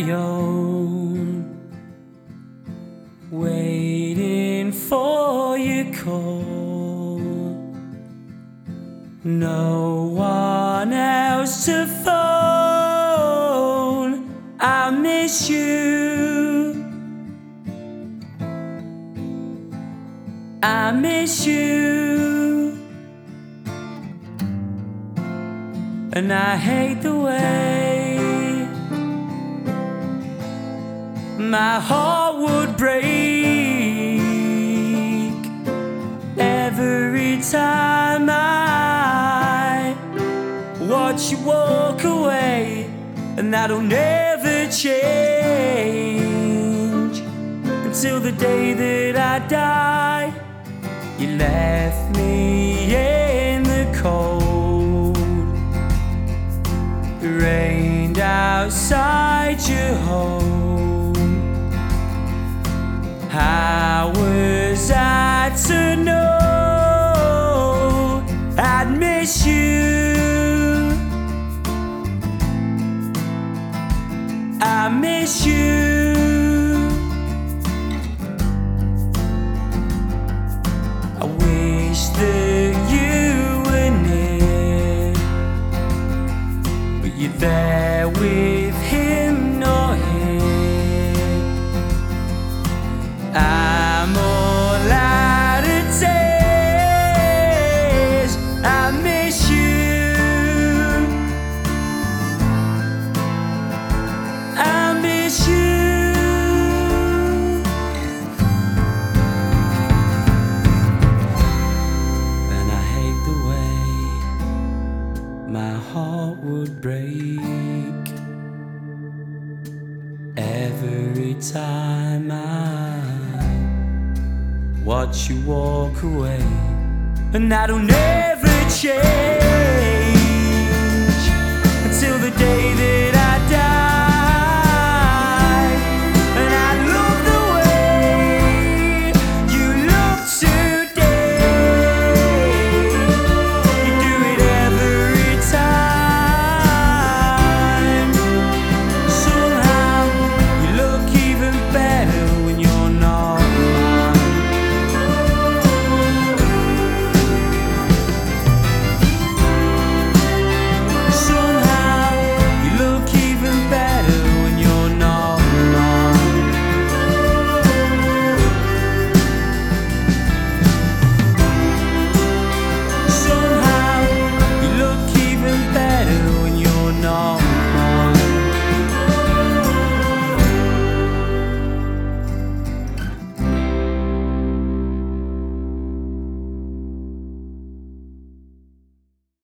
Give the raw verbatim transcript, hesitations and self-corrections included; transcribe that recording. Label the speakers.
Speaker 1: own, waiting for your call. No one else to phone. I miss you, I miss you, and I hate the way my heart would break every time I watch you walk away, and that'll never change until the day that I die. You left me in the cold, it rained outside your home. How was I to know I'd miss you? I miss you. I wish that you were near, but you're there with him, not here. I'm all out of tears. I miss you, I miss you. And I hate the way my heart would break every time I watch you walk away, and that'll never change until the day that